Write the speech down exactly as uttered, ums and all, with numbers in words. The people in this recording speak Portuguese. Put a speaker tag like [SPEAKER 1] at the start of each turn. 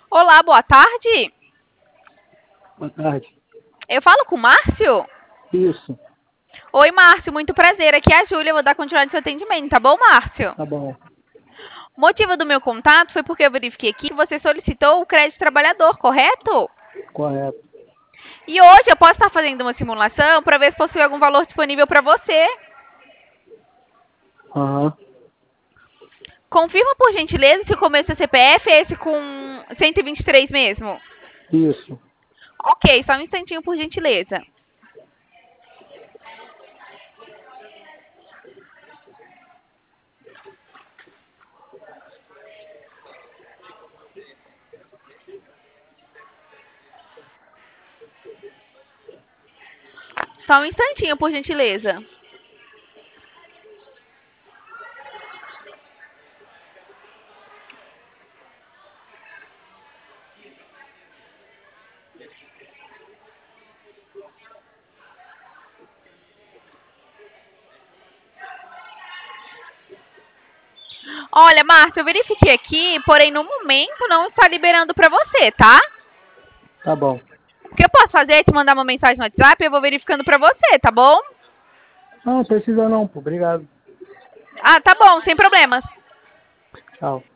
[SPEAKER 1] Olá, boa tarde.
[SPEAKER 2] Boa tarde.
[SPEAKER 1] Eu falo com o Márcio?
[SPEAKER 2] Isso,
[SPEAKER 1] Oi, Márcio, muito prazer. Aqui é a Júlia, eu vou dar continuidade no seu atendimento, tá bom, Márcio?
[SPEAKER 2] tá bom.
[SPEAKER 1] O motivo do meu contato foi porque eu verifiquei aqui que você solicitou o crédito trabalhador, correto?
[SPEAKER 2] Correto.
[SPEAKER 1] E hoje eu posso estar fazendo uma simulação para ver se possui algum valor disponível para você.
[SPEAKER 2] Aham.
[SPEAKER 1] Confirma, por gentileza, se o começo do C P F é esse com cento e vinte e três mesmo.
[SPEAKER 2] Isso.
[SPEAKER 1] Ok, só um instantinho, por gentileza. Só um instantinho, por gentileza. Olha, Márcio, eu verifiquei aqui, porém no momento não está liberando para você, tá?
[SPEAKER 2] Tá bom.
[SPEAKER 1] O que eu posso fazer é te mandar uma mensagem no WhatsApp e eu vou verificando para você, tá bom?
[SPEAKER 2] Não, não precisa não, pô. Obrigado.
[SPEAKER 1] Ah, tá bom, sem problemas.
[SPEAKER 2] Tchau.